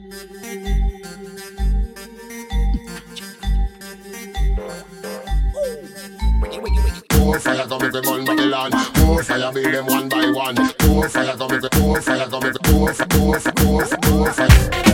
More fire come to burn Babylon. More fire build them one by one. More fire come to more fire come to more fire.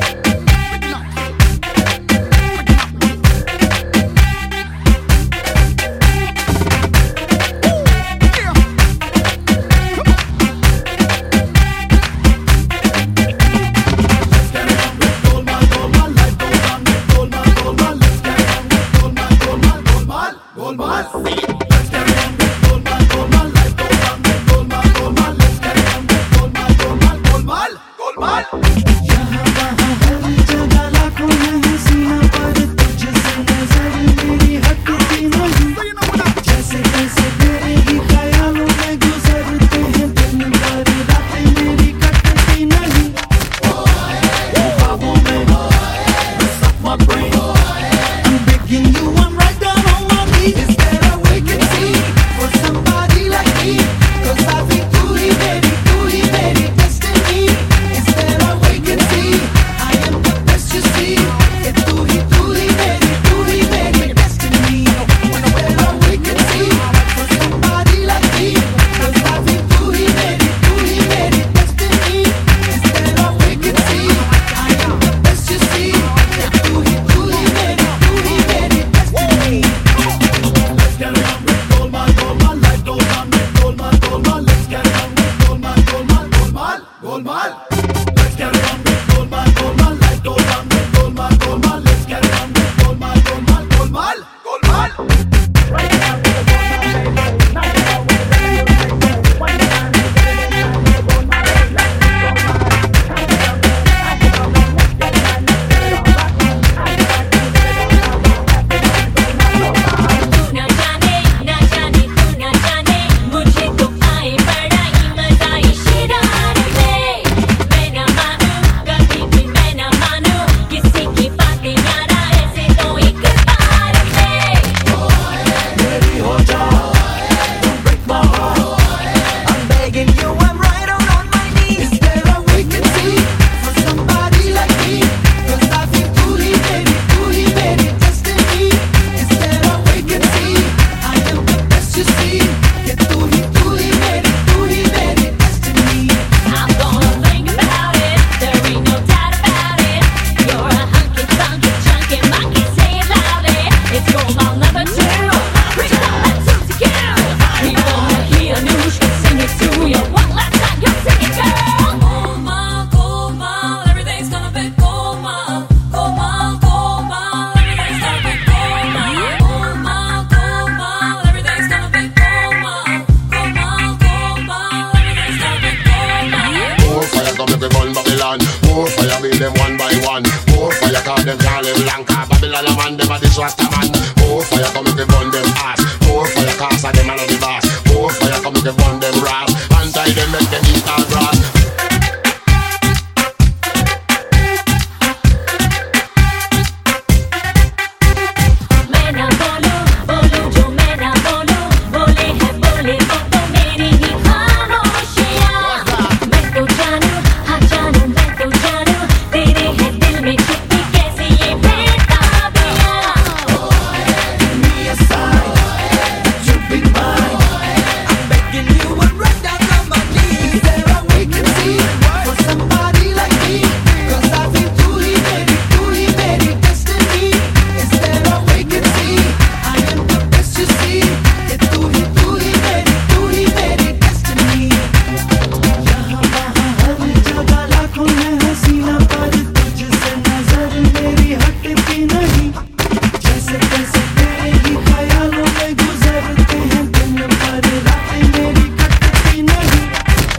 More fire build them one by one. More fire call them can't live long. Cause Babylon a man, them a disaster man. More fire come if they burn them ass. More fire cause of them a the boss. More fire come if they burn them rap. And tie them make them eat all grass.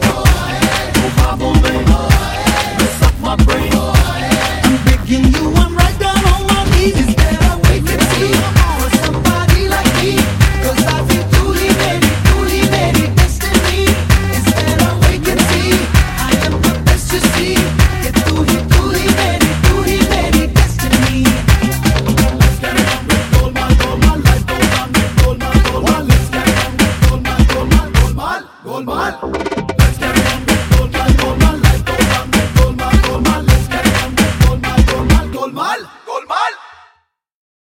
You want